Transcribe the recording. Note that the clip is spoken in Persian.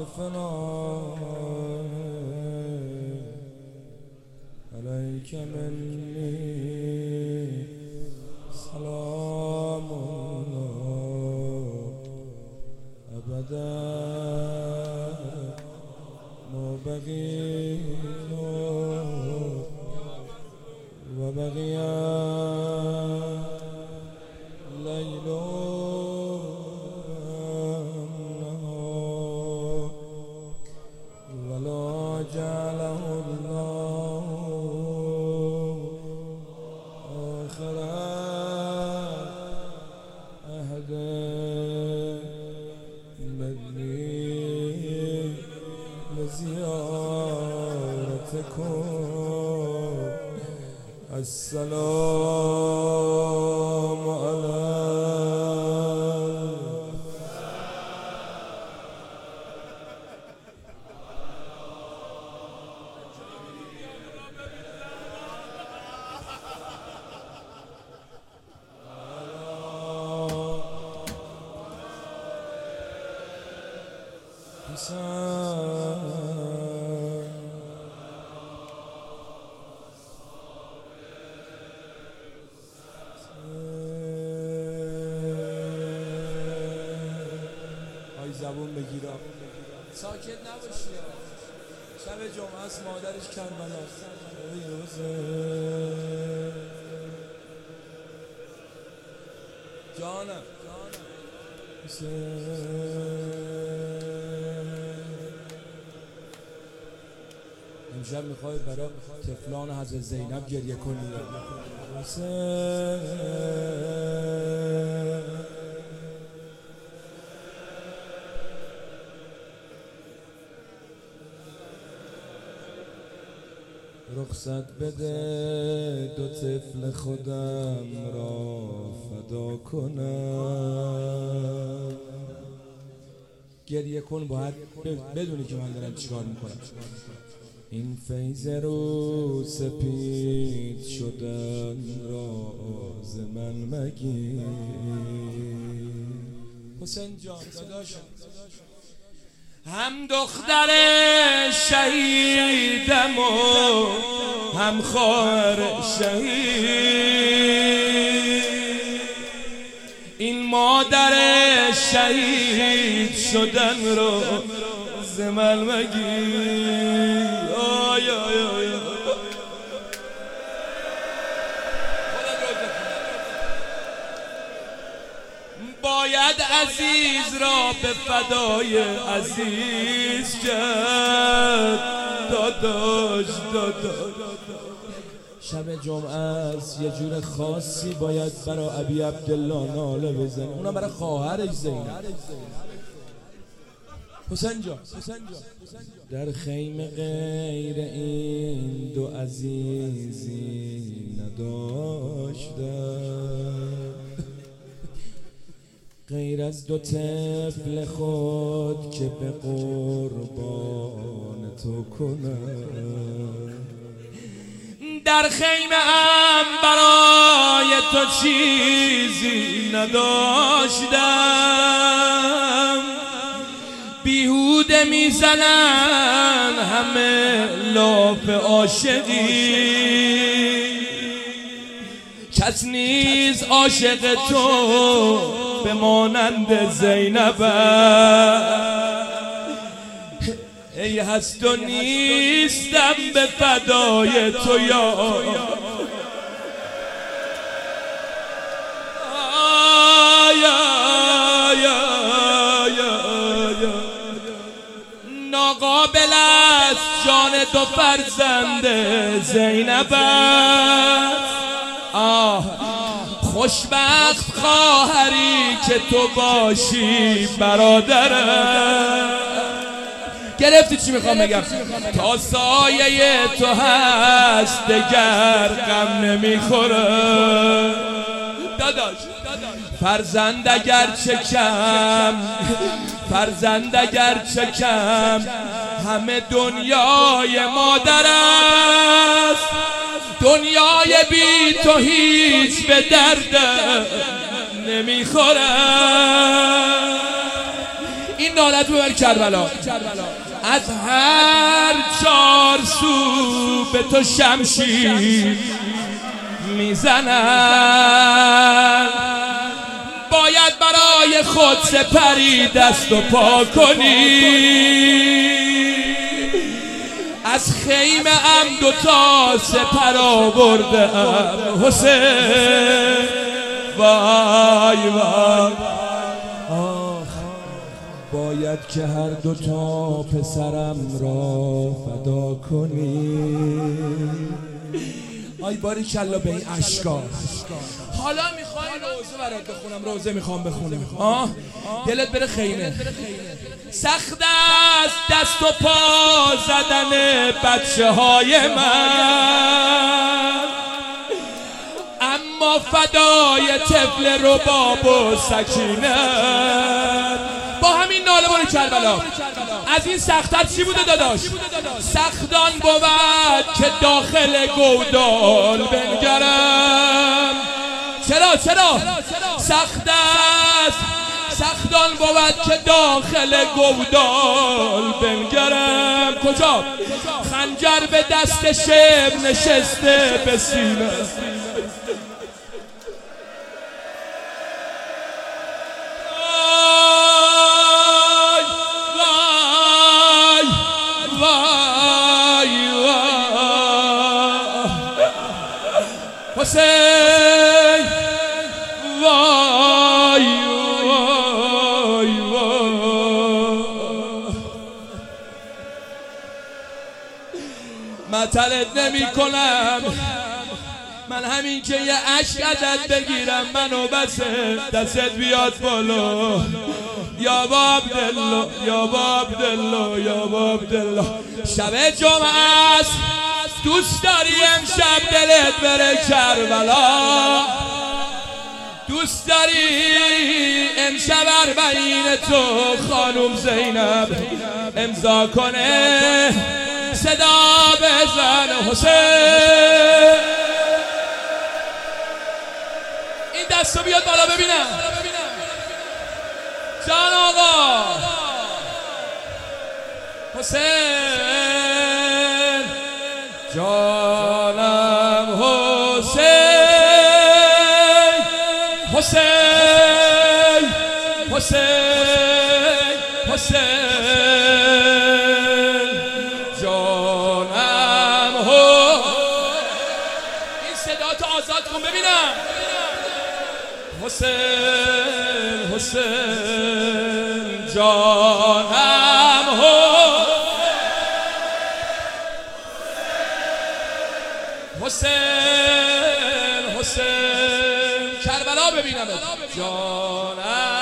فنای علیک منی سلام الله ابدا ما بقیت و بقی لیل النهار ولا جعله الله آخر عهد مدنی لزیارتكم السلام زبون بگیرم ساکت نباشی شب جمعه است مادرش کربلاست جانم امشب میخوای برای طفلان حضرت زینب گریه کنی رخصت بده دو طفل خودم را فدا کنم گریه کن باید بدونی که من دارم چیکار میکنم این فیض رو سپید شدن راز من مگی حسین جان داداشم هم دختر شهیدم و هم خواهر شهید این مادر شهید شدن رو زمل مگی آی آی آی باید عزیز را به فدای عزیز کرد داداش شب جمعه است یه جور خاصی باید برای ابی عبدالله ناله بزنه اونم برای خواهرش زینب حسین جان در خیمه غیر این دو عزیزی نداشتم غیر از دو طفل خود که به قربان تو کنم در خیمه هم برای تو چیزی نداشتم بیهوده میزنن همه لاف عاشقی کس نیز عاشق تو به مانند زینب ای هست و نیستم به فدای تو یا ناقابل است جان تو فرزند زینب خوشبخت خواهری که تو باشی برادرم گرفتی چی میخوام بگم تا سایه تو هست دگر غم نمیخوره داداش فرزند اگر چکم همه دنیای مادر است دنیای بی تو هیچ به درد نمیخوره این خیالت ببر کربلا. از هر چار سو به تو شمشیر میزنن، باید برای خود سپری دست و پا کنی. از خیمه ام دوتا سپر آورده ام حسین، وای وای آخ، باید که هر دوتا پسرم را فدا کنی. آی باری کلا به این اشکا. حالا میخوای روزه برات بخونم، روزه میخوام بخونم. دلت بره خیمه. سخت است دست و پا زدن بچه های من، اما فدای طفل رباب و سکینت. با همین ناله باری کربلا. از این سخت‌تر چی بوده داداش؟ سختان بود که داخل گودال بنگرم. چرا سخت است، سختان بود که داخل گودال بنگرم. کجا؟ خنجر به دست شب نشسته به سینه. حسین وای وای وای، مطلت نمی کنم من، همین که یه عشق ازت بگیرم منو بسه دستت بیاد بالا. یا باب دلو یا باب دلو یا باب دلو. شب جمعه است، دوست داری امشب دلت بره کربلا؟ دوست داری امشب اربعین تو خانم زینب امضا کنه؟ صدا بزن حسین. این دستو بیاد بالا ببینم. جان آقا حسین، جانم حسین، حسین حسین حسین، جانم این صدا تو آزاد کن ببینم. حسین حسین، جانم حسین حسین، کربلا ببینم جانم.